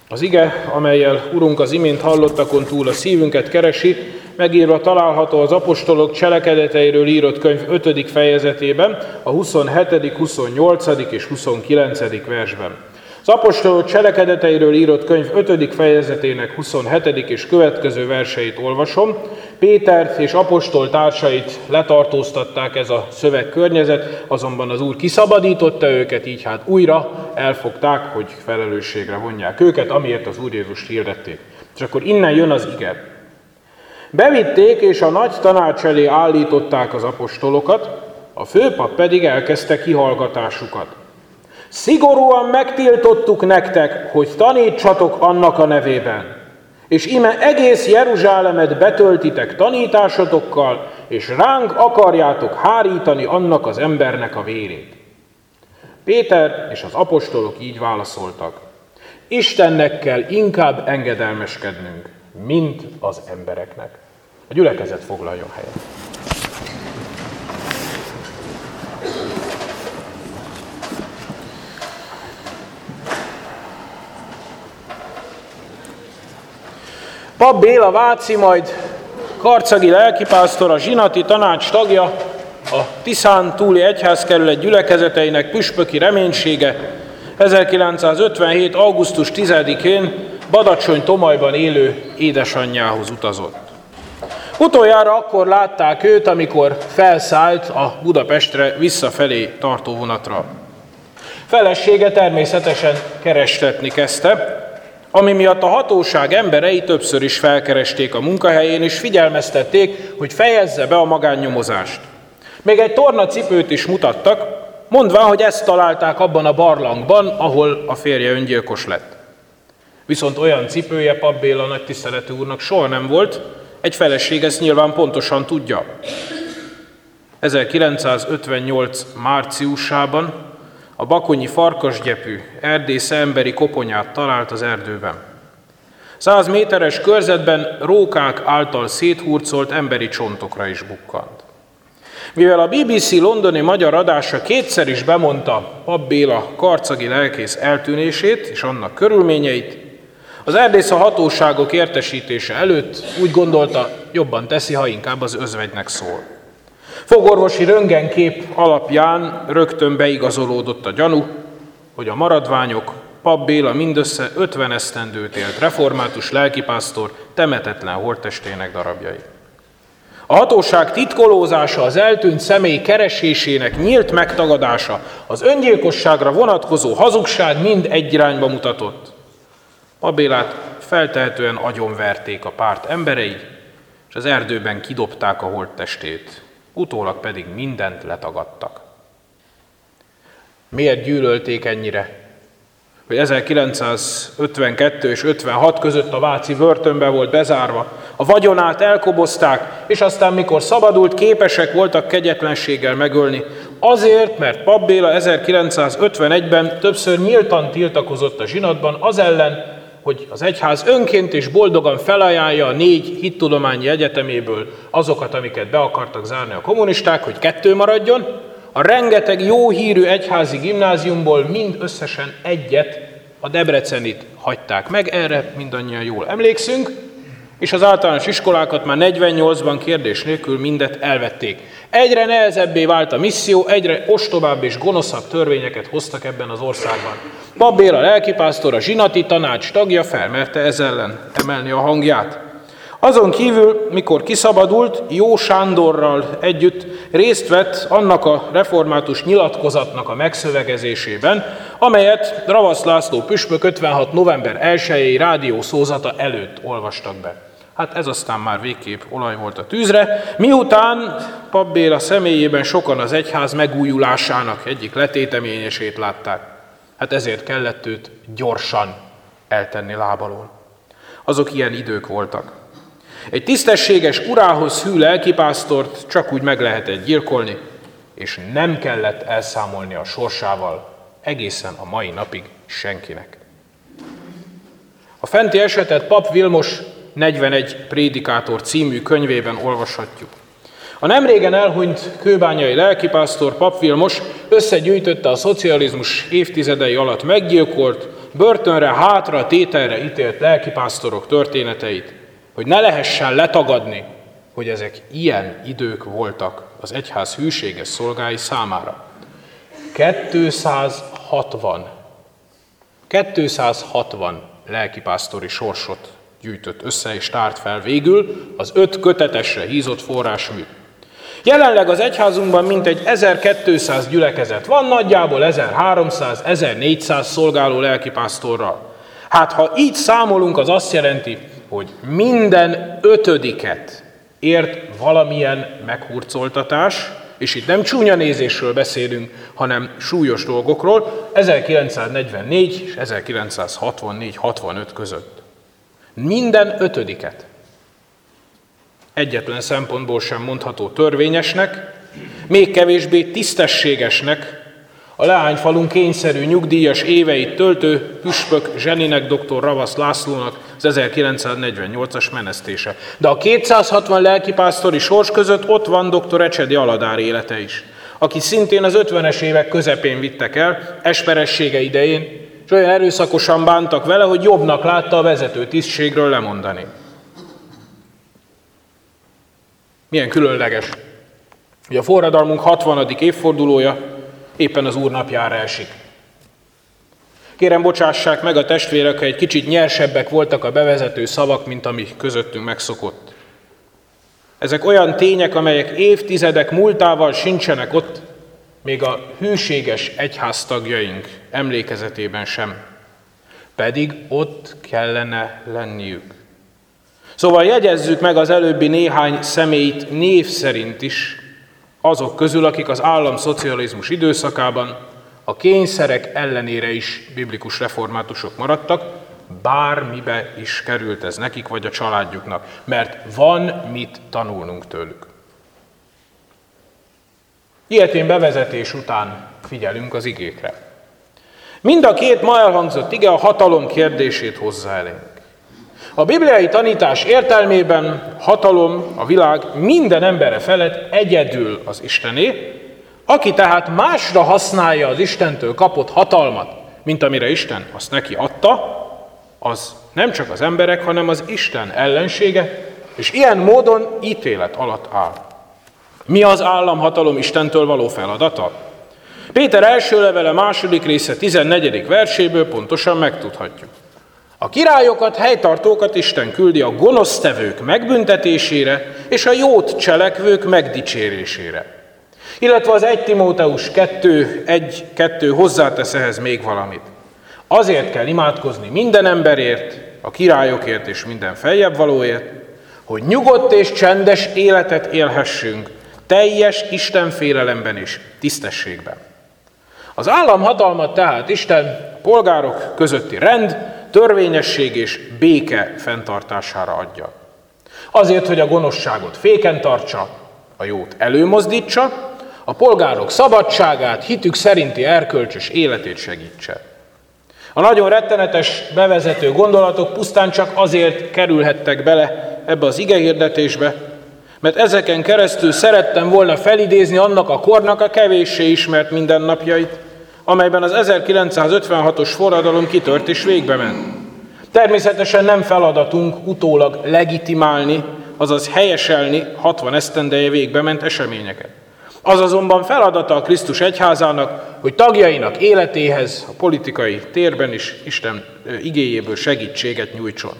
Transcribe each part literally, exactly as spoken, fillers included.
Az ige, amellyel Urunk az imént hallottakon túl a szívünket keresi, megírva található az apostolok cselekedeteiről írott könyv ötödik fejezetében, a huszonhetedik, huszonnyolcadik és huszonkilencedik versben. Az apostolok cselekedeteiről írott könyv ötödik fejezetének huszonhetedik és következő verseit olvasom. Pétert és apostol társait letartóztatták ez a szövegkörnyezet, azonban az Úr kiszabadította őket, így hát újra elfogták, hogy felelősségre vonják őket, amiért az Úr Jézust hirdették. És akkor innen jön az ige. Bevitték és a nagy tanács elé állították az apostolokat, a főpap pedig elkezdte kihallgatásukat. Szigorúan megtiltottuk nektek, hogy tanítsatok annak a nevében, és ime egész Jeruzsálemet betöltitek tanításotokkal, és ránk akarjátok hárítani annak az embernek a vérét. Péter és az apostolok így válaszoltak. Istennek kell inkább engedelmeskednünk, mint az embereknek. A gyülekezet foglaljon helyet. Pap Béla Váci, majd karcagi lelkipásztor, a zsinati tanács tagja, a Tiszán túli egyházkerület gyülekezeteinek püspöki reménysége ezerkilencszázötvenhét. augusztus tizedikén Badacsony-Tomajban élő édesanyjához utazott. Utoljára akkor látták őt, amikor felszállt a Budapestre visszafelé tartó vonatra. Felesége természetesen kerestetni kezdte, ami miatt a hatóság emberei többször is felkeresték a munkahelyén, és figyelmeztették, hogy fejezze be a magánnyomozást. Még egy tornacipőt is mutattak, mondván, hogy ezt találták abban a barlangban, ahol a férje öngyilkos lett. Viszont olyan cipője Pap Béla nagytiszteletű úrnak soha nem volt, egy feleség ezt nyilván pontosan tudja. ezerkilencszázötvennyolc. márciusában a bakonyi farkasgyepű erdésze emberi koponyát talált az erdőben. Száz méteres körzetben rókák által széthurcolt emberi csontokra is bukkant. Mivel a bé bé cé londoni magyar adása kétszer is bemondta Pap Béla karcagi lelkész eltűnését és annak körülményeit, az erdész a hatóságok értesítése előtt úgy gondolta, jobban teszi, ha inkább az özvegynek szól. Fogorvosi röntgenkép alapján rögtön beigazolódott a gyanú, hogy a maradványok Pap Béla mindössze ötven esztendőt élt református lelkipásztor temetetlen holttestének darabjai. A hatóság titkolózása, az eltűnt személy keresésének nyílt megtagadása, az öngyilkosságra vonatkozó hazugság mind egy irányba mutatott. Pap Bélát feltehetően agyonverték a párt emberei, és az erdőben kidobták a holttestét, utólag pedig mindent letagadtak. Miért gyűlölték ennyire? Hogy ezerkilencszázötvenkettő és ötvenhat között a váci börtönbe volt bezárva, a vagyonát elkobozták, és aztán mikor szabadult, képesek voltak kegyetlenséggel megölni. Azért, mert Pap Béla ezerkilencszázötvenegyben többször nyíltan tiltakozott a zsinatban az ellen, hogy az egyház önként és boldogan felajánlja a négy hittudományi egyeteméből azokat, amiket be akartak zárni a kommunisták, hogy kettő maradjon, a rengeteg jó hírű egyházi gimnáziumból mind összesen egyet, a debrecenit hagyták meg, erre mindannyian jól emlékszünk, és az általános iskolákat már negyvennyolcban kérdés nélkül mindet elvették. Egyre nehezebbé vált a misszió, egyre ostobább és gonoszabb törvényeket hoztak ebben az országban. Pap Béla lelkipásztor, a zsinati tanács tagja felmerte ez ellen emelni a hangját. Azon kívül, mikor kiszabadult, Jó Sándorral együtt részt vett annak a református nyilatkozatnak a megszövegezésében, amelyet Ravasz László püspök ötvenhat. november elsejei rádiószózata előtt olvastak be. Hát ez aztán már végképp olaj volt a tűzre, miután Pap Béla személyében sokan az egyház megújulásának egyik letéteményesét látták. Hát ezért kellett őt gyorsan eltenni lábalól. Azok ilyen idők voltak. Egy tisztességes urához hű lelkipásztort csak úgy meg lehetett gyilkolni, és nem kellett elszámolni a sorsával egészen a mai napig senkinek. A fenti esetet Pap Vilmos negyvenegy prédikátor című könyvében olvashatjuk. A nemrégen elhunyt kőbányai lelkipásztor Pap Vilmos összegyűjtötte a szocializmus évtizedei alatt meggyilkolt, börtönre, hátra, tételre ítélt lelkipásztorok történeteit, hogy ne lehessen letagadni, hogy ezek ilyen idők voltak az egyház hűséges szolgái számára. kétszázhatvan, kétszázhatvan lelkipásztori sorsot gyűjtött össze és tárt fel végül az öt kötetesre hízott forrásmű. Jelenleg az egyházunkban mintegy ezerkétszáz gyülekezet van, nagyjából ezerháromszáz-ezernégyszáz szolgáló lelkipásztorral. Hát ha így számolunk, az azt jelenti, hogy minden ötödiket ért valamilyen meghurcoltatás, és itt nem csúnya nézésről beszélünk, hanem súlyos dolgokról, ezerkilencszáznegyvennégy és ezerkilencszázhatvannégy hatvanöt között. Minden ötödiket. Egyetlen szempontból sem mondható törvényesnek, még kevésbé tisztességesnek a Leányfalun kényszerű nyugdíjas éveit töltő püspök Zseninek dr. Ravasz Lászlónak az ezerkilencszáznegyvennyolcas menesztése. De a kétszázhatvan lelkipásztori sors között ott van dr. Ecsedi Aladár élete is, aki szintén az ötvenes évek közepén vittek el, esperessége idején, és olyan erőszakosan bántak vele, hogy jobbnak látta a vezető tisztségről lemondani. Milyen különleges, hogy a forradalmunk hatvanadik évfordulója éppen az Úr napjára esik. Kérem, bocsássák meg a testvérek, ha egy kicsit nyersebbek voltak a bevezető szavak, mint ami közöttünk megszokott. Ezek olyan tények, amelyek évtizedek múltával sincsenek ott, még a hűséges egyháztagjaink emlékezetében sem. Pedig ott kellene lenniük. Szóval jegyezzük meg az előbbi néhány személyt név szerint is, azok közül, akik az államszocializmus időszakában a kényszerek ellenére is biblikus reformátusok maradtak, bármibe is került ez nekik vagy a családjuknak, mert van mit tanulnunk tőlük. Ilyetén bevezetés után figyelünk az igékre. Mind a két ma elhangzott ige a hatalom kérdését hozza elénk. A bibliai tanítás értelmében hatalom, a világ minden embere felett egyedül az Istené, aki tehát másra használja az Istentől kapott hatalmat, mint amire Isten azt neki adta, az nem csak az emberek, hanem az Isten ellensége, és ilyen módon ítélet alatt áll. Mi az államhatalom Istentől való feladata? Péter első levele második része tizennegyedik verséből pontosan megtudhatjuk. A királyokat, helytartókat Isten küldi a gonosztevők megbüntetésére és a jót cselekvők megdicsérésére. Illetve az egy Timóteus kettő egy kettő hozzátesz ehhez még valamit. Azért kell imádkozni minden emberért, a királyokért és minden feljebb valóért, hogy nyugodt és csendes életet élhessünk, teljes Istenfélelemben és tisztességben. Az államhatalmat tehát Isten polgárok közötti rend, törvényesség és béke fenntartására adja. Azért, hogy a gonoszságot féken tartsa, a jót előmozdítsa, a polgárok szabadságát, hitük szerinti erkölcsös életét segítse. A nagyon rettenetes bevezető gondolatok pusztán csak azért kerülhettek bele ebbe az igehirdetésbe, mert ezeken keresztül szerettem volna felidézni annak a kornak a kevéssé ismert mindennapjait, amelyben az ezerkilencszázötvenhatos forradalom kitört és végbe ment. Természetesen nem feladatunk utólag legitimálni, azaz helyeselni hatvan esztendeje végbe ment eseményeket. Az azonban feladata a Krisztus egyházának, hogy tagjainak életéhez, a politikai térben is Isten igéjéből segítséget nyújtson.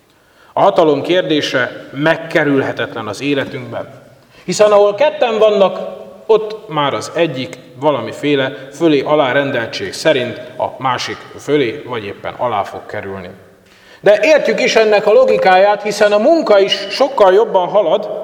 A hatalom kérdése megkerülhetetlen az életünkben, hiszen ahol ketten vannak, ott már az egyik valamiféle fölé-alá rendeltség szerint a másik fölé vagy éppen alá fog kerülni. De értjük is ennek a logikáját, hiszen a munka is sokkal jobban halad,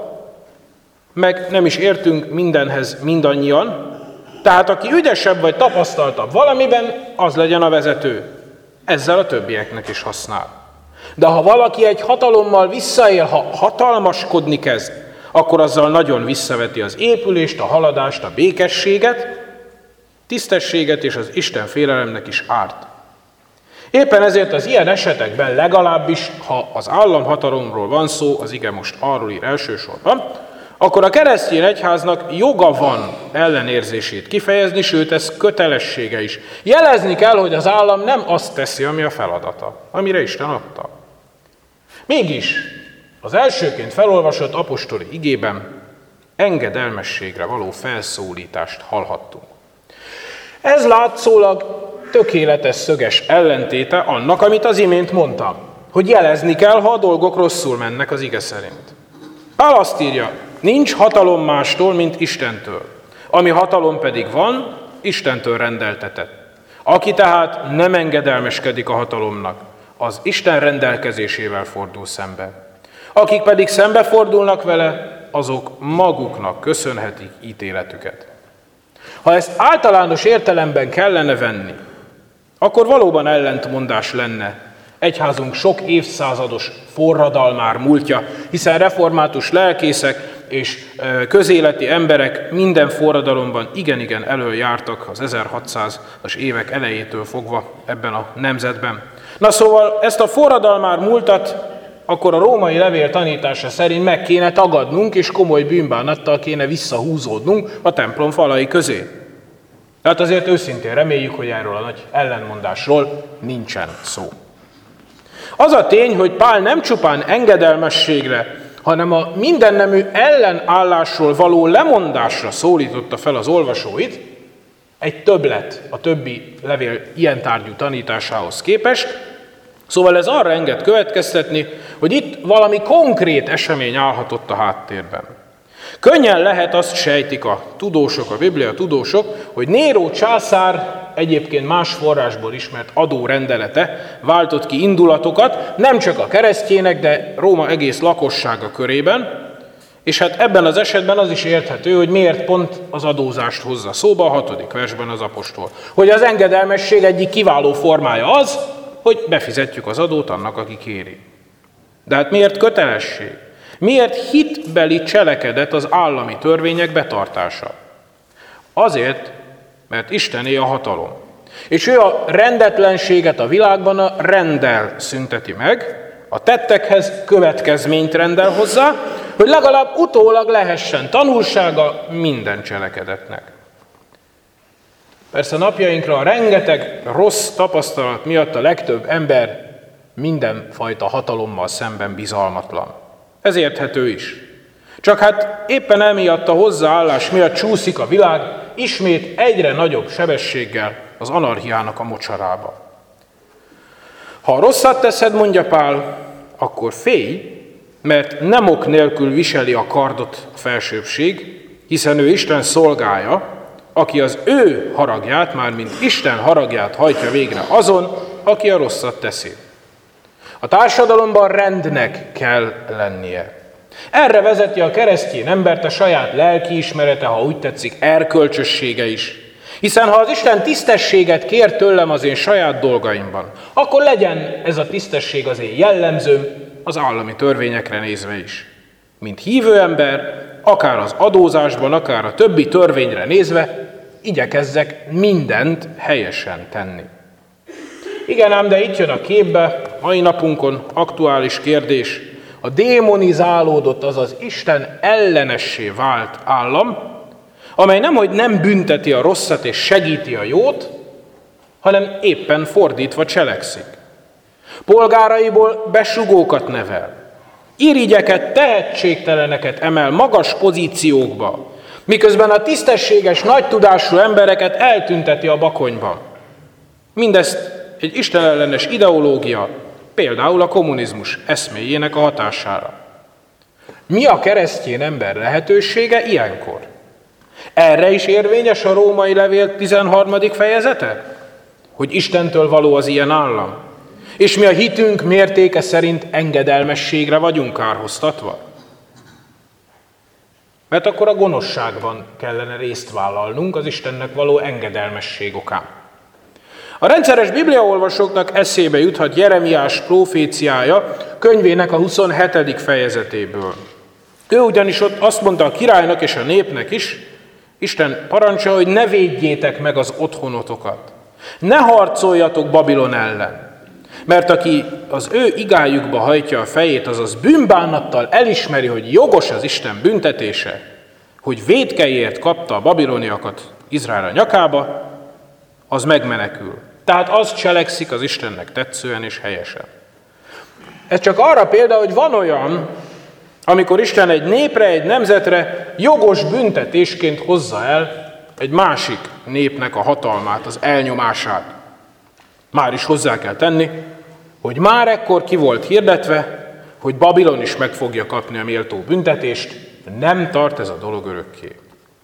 meg nem is értünk mindenhez mindannyian, tehát aki ügyesebb vagy tapasztaltabb valamiben, az legyen a vezető. Ezzel a többieknek is használ. De ha valaki egy hatalommal visszaél, ha hatalmaskodni kezd, akkor azzal nagyon visszaveti az épülést, a haladást, a békességet, tisztességet és az Isten félelemnek is árt. Éppen ezért az ilyen esetekben legalábbis, ha az államhatalomról van szó, az ige most arról ír elsősorban, akkor a keresztény egyháznak joga van ellenérzését kifejezni, sőt ez kötelessége is. Jelezni kell, hogy az állam nem azt teszi, ami a feladata, amire Isten adta. Mégis az elsőként felolvasott apostoli igében engedelmességre való felszólítást hallhattunk. Ez látszólag tökéletes szöges ellentéte annak, amit az imént mondtam, hogy jelezni kell, ha a dolgok rosszul mennek az ige szerint. Pál azt írja, nincs hatalom mástól, mint Istentől. Ami hatalom pedig van, Istentől rendeltetett. Aki tehát nem engedelmeskedik a hatalomnak, az Isten rendelkezésével fordul szembe. Akik pedig szembefordulnak vele, azok maguknak köszönhetik ítéletüket. Ha ezt általános értelemben kellene venni, akkor valóban ellentmondás lenne egyházunk sok évszázados forradalmár múltja, hiszen református lelkészek és közéleti emberek minden forradalomban igen-igen elöljártak az ezerhatszázas évek elejétől fogva ebben a nemzetben. Na szóval ezt a forradalmár múltat akkor a római levél tanítása szerint meg kéne tagadnunk, és komoly bűnbánattal kéne visszahúzódnunk a templom falai közé. Tehát azért őszintén reméljük, hogy erről a nagy ellenmondásról nincsen szó. Az a tény, hogy Pál nem csupán engedelmességre, hanem a mindennemű ellenállásról való lemondásra szólította fel az olvasóit, egy többlet a többi levél ilyen tárgyú tanításához képest, szóval ez arra enged következtetni, hogy itt valami konkrét esemény állhatott a háttérben. Könnyen lehet, azt sejtik a tudósok, a Biblia tudósok, hogy Néró császár egyébként más forrásból ismert adórendelete váltott ki indulatokat, nem csak a keresztjének, de Róma egész lakossága körében, és hát ebben az esetben az is érthető, hogy miért pont az adózást hozza szóba a hatodik versben az apostol. Hogy az engedelmesség egyik kiváló formája az, hogy befizetjük az adót annak, aki kéri. De hát miért kötelesség? Miért hitbeli cselekedet az állami törvények betartása? Azért, mert Istené a hatalom. És ő a rendetlenséget a világban a renddel szünteti meg, a tettekhez következményt rendel hozzá, hogy legalább utólag lehessen tanulsága minden cselekedetnek. Persze napjainkra a rengeteg rossz tapasztalat miatt a legtöbb ember mindenfajta hatalommal szemben bizalmatlan. Ez érthető is. Csak hát éppen emiatt a hozzáállás miatt csúszik a világ ismét egyre nagyobb sebességgel az anarchiának a mocsarába. Ha rosszat teszed, mondja Pál, akkor félj, mert nem ok nélkül viseli a kardot a felsőbbség, hiszen ő Isten szolgája, aki az ő haragját, mármint Isten haragját hajtja végre azon, aki a rosszat teszi. A társadalomban rendnek kell lennie. Erre vezeti a keresztény embert a saját lelkiismerete, ha úgy tetszik, erkölcsössége is. Hiszen ha az Isten tisztességet kér tőlem az én saját dolgaimban, akkor legyen ez a tisztesség az én jellemzőm az állami törvényekre nézve is. Mint hívő ember, akár az adózásban, akár a többi törvényre nézve, igyekezzek mindent helyesen tenni. Igen ám, de itt jön a képbe, mai napunkon aktuális kérdés, a démonizálódott, azaz Isten ellenessé vált állam, amely nemhogy nem bünteti a rosszat és segíti a jót, hanem éppen fordítva cselekszik. Polgáraiból besugókat nevel, irigyeket, tehetségteleneket emel magas pozíciókba, miközben a tisztességes, nagy tudású embereket eltünteti a bakonyban. Mindezt egy istenellenes ideológia, például a kommunizmus eszméjének a hatására. Mi a keresztény ember lehetősége ilyenkor? Erre is érvényes a római levél tizenharmadik fejezete? Hogy Istentől való az ilyen állam? És mi a hitünk mértéke szerint engedelmességre vagyunk kárhoztatva? Mert akkor a gonoszságban kellene részt vállalnunk az Istennek való engedelmesség okán. A rendszeres bibliaolvasóknak eszébe juthat Jeremiás próféciája könyvének a huszonhetedik fejezetéből. Ő ugyanis ott azt mondta a királynak és a népnek is, Isten parancsa, hogy ne védjétek meg az otthonotokat. Ne harcoljatok Babilon ellen. Mert aki az ő igájukba hajtja a fejét, azaz bűnbánattal elismeri, hogy jogos az Isten büntetése, hogy vétkeiért kapta a babiloniakat Izrael nyakába, az megmenekül. Tehát az cselekszik az Istennek tetszően és helyesen. Ez csak arra példa, hogy van olyan, amikor Isten egy népre, egy nemzetre jogos büntetésként hozza el egy másik népnek a hatalmát, az elnyomását. Már is hozzá kell tenni, hogy már ekkor ki volt hirdetve, hogy Babilon is meg fogja kapni a méltó büntetést, nem tart ez a dolog örökké.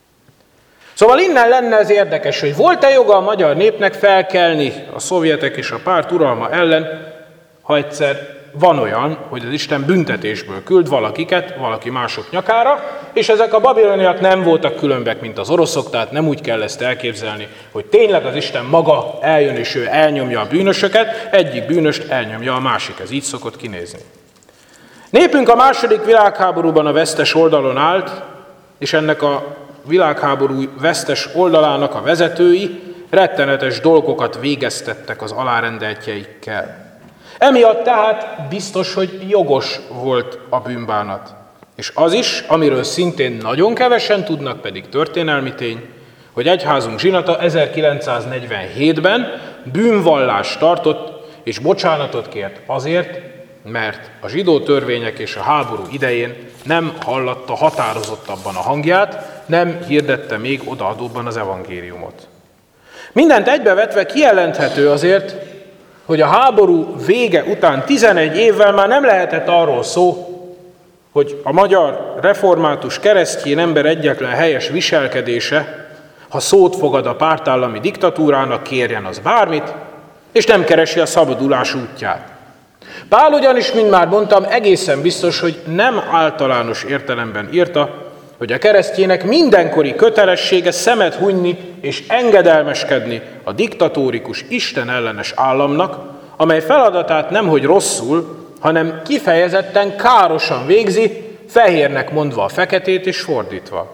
Szóval innen lenne ez érdekes, hogy volt-e joga a magyar népnek felkelni a szovjetek és a párt uralma ellen, ha egyszer van olyan, hogy az Isten büntetésből küld valakiket, valaki mások nyakára, és ezek a babiloniak nem voltak különbek, mint az oroszok, tehát nem úgy kell ezt elképzelni, hogy tényleg az Isten maga eljön és ő elnyomja a bűnösöket, egyik bűnöst elnyomja a másik, ez így szokott kinézni. Népünk a második világháborúban a vesztes oldalon állt, és ennek a világháború vesztes oldalának a vezetői rettenetes dolgokat végeztettek az alárendeltjeikkel. Emiatt tehát biztos, hogy jogos volt a bűnbánat. És az is, amiről szintén nagyon kevesen tudnak, pedig történelmi tény, hogy egyházunk zsinata ezerkilencszáznegyvenhétben bűnvallást tartott és bocsánatot kért azért, mert a zsidó törvények és a háború idején nem hallatta határozottabban a hangját, nem hirdette még odaadóbban az evangéliumot. Mindent egybevetve kijelenthető azért, hogy a háború vége után tizenegy évvel már nem lehetett arról szó, hogy a magyar református keresztjén ember egyetlen helyes viselkedése, ha szót fogad a pártállami diktatúrának, kérjen az bármit, és nem keresi a szabadulás útját. Pál ugyanis, mint már mondtam, egészen biztos, hogy nem általános értelemben írta, hogy a keresztjének mindenkori kötelessége szemet hunyni és engedelmeskedni a diktatórikus, istenellenes államnak, amely feladatát nemhogy rosszul, hanem kifejezetten károsan végzi, fehérnek mondva a feketét és fordítva.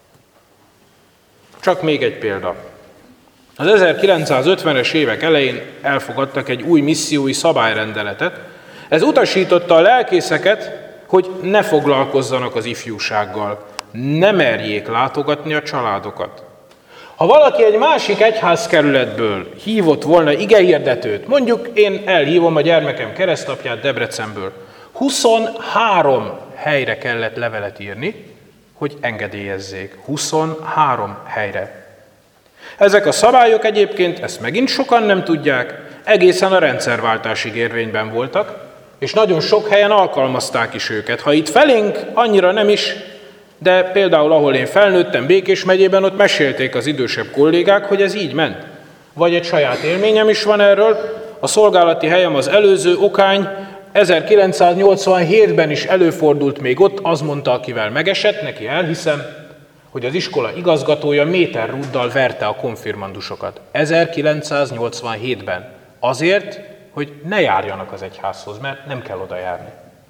Csak még egy példa. Az ezerkilencszázötvenes évek elején elfogadtak egy új missziói szabályrendeletet. Ez utasította a lelkészeket, hogy ne foglalkozzanak az ifjúsággal, ne merjék látogatni a családokat. Ha valaki egy másik egyházkerületből hívott volna igehirdetőt, mondjuk én elhívom a gyermekem keresztapját Debrecenből, huszonhárom helyre kellett levelet írni, hogy engedélyezzék. huszonhárom helyre. Ezek a szabályok egyébként, ezt megint sokan nem tudják, egészen a rendszerváltásig érvényben voltak, és nagyon sok helyen alkalmazták is őket. Ha itt felénk annyira nem is, de például ahol én felnőttem, Békés megyében, ott mesélték az idősebb kollégák, hogy ez így ment. Vagy egy saját élményem is van erről. A szolgálati helyem az előző Okány, ezerkilencszáznyolcvanhétben is előfordult még ott, az mondta, akivel megesett, neki elhiszem, hogy az iskola igazgatója méterrúddal verte a konfirmandusokat. ezerkilencszáznyolcvanhétben. Azért, hogy ne járjanak az egyházhoz, mert nem kell oda járni.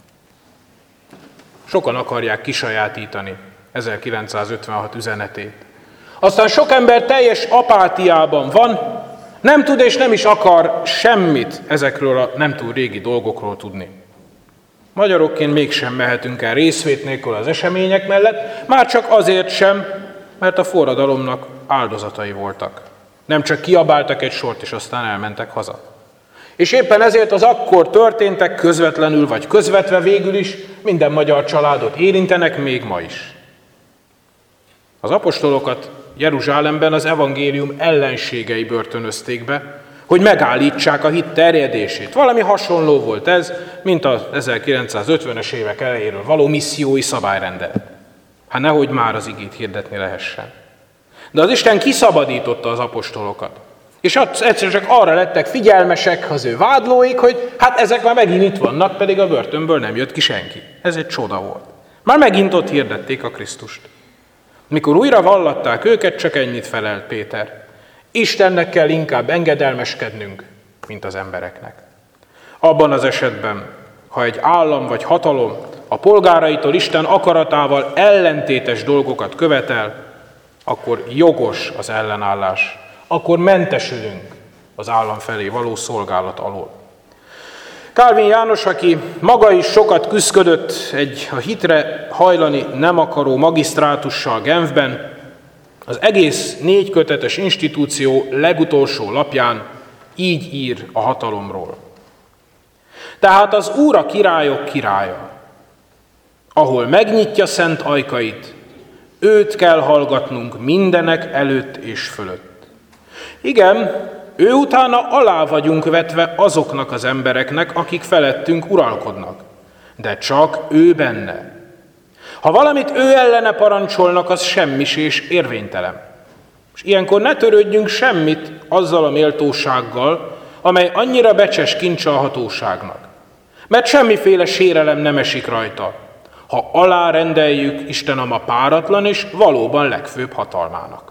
Sokan akarják kisajátítani ezerkilencszázötvenhat üzenetét. Aztán sok ember teljes apátiában van, nem tud és nem is akar semmit ezekről a nem túl régi dolgokról tudni. Magyarokként mégsem mehetünk el részvét nélkül az események mellett, már csak azért sem, mert a forradalomnak áldozatai voltak. Nem csak kiabáltak egy sort, és aztán elmentek haza. És éppen ezért az akkor történtek közvetlenül vagy közvetve végül is minden magyar családot érintenek még ma is. Az apostolokat Jeruzsálemben az evangélium ellenségei börtönözték be, hogy megállítsák a hit terjedését. Valami hasonló volt ez, mint az ezerkilencszázötvenes évek elejéről való missziói szabályrendelet. Hát nehogy már az igét hirdetni lehessen. De az Isten kiszabadította az apostolokat. És egyszer csak arra lettek figyelmesek az ő vádlóik, hogy hát ezek már megint itt vannak, pedig a börtönből nem jött ki senki. Ez egy csoda volt. Már megint ott hirdették a Krisztust. Mikor újra vallatták őket, csak ennyit felelt Péter. Istennek kell inkább engedelmeskednünk, mint az embereknek. Abban az esetben, ha egy állam vagy hatalom a polgáraitól Isten akaratával ellentétes dolgokat követel, akkor jogos az ellenállás, akkor mentesülünk az állam felé való szolgálat alól. Kálvin János, aki maga is sokat küszködött egy a hitre hajlani nem akaró magisztrátussal Genfben, az egész négy kötetes institúció legutolsó lapján így ír a hatalomról. Tehát az Úr a királyok királya, ahol megnyitja szent ajkait, őt kell hallgatnunk mindenek előtt és fölött. Igen, ő utána alá vagyunk vetve azoknak az embereknek, akik felettünk uralkodnak, de csak ő benne. Ha valamit ő ellene parancsolnak, az semmis és érvénytelen. És ilyenkor ne törődjünk semmit azzal a méltósággal, amely annyira becses kincse a hatóságnak. Mert semmiféle sérelem nem esik rajta, ha alárendeljük Isten ama páratlan és valóban legfőbb hatalmának.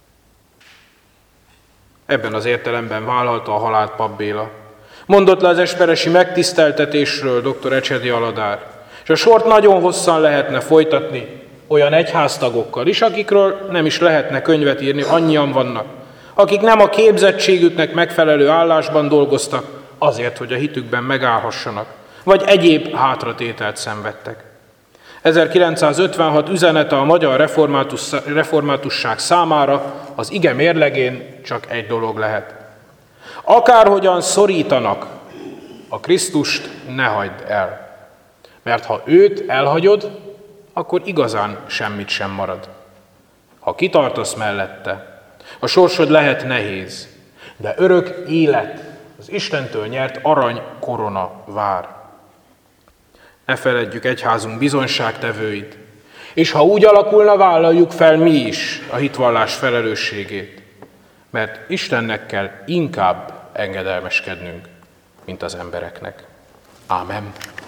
Ebben az értelemben vállalta a halált Papp Béla. Mondott le az esperesi megtiszteltetésről doktor Ecsedi Aladár, és a sort nagyon hosszan lehetne folytatni olyan egyháztagokkal is, akikről nem is lehetne könyvet írni, annyian vannak, akik nem a képzettségüknek megfelelő állásban dolgoztak azért, hogy a hitükben megállhassanak, vagy egyéb hátratételt szenvedtek. ezerkilencszázötvenhat üzenete a magyar református, reformátusság számára az ige mérlegén csak egy dolog lehet. Akárhogyan szorítanak, a Krisztust ne hagyd el. Mert ha őt elhagyod, akkor igazán semmit sem marad. Ha kitartasz mellette, a sorsod lehet nehéz, de örök élet, az Istentől nyert arany korona vár. Ne feledjük egyházunk bizonyságtevőit, és ha úgy alakulna, vállaljuk fel mi is a hitvallás felelősségét, mert Istennek kell inkább engedelmeskednünk, mint az embereknek. Ámen.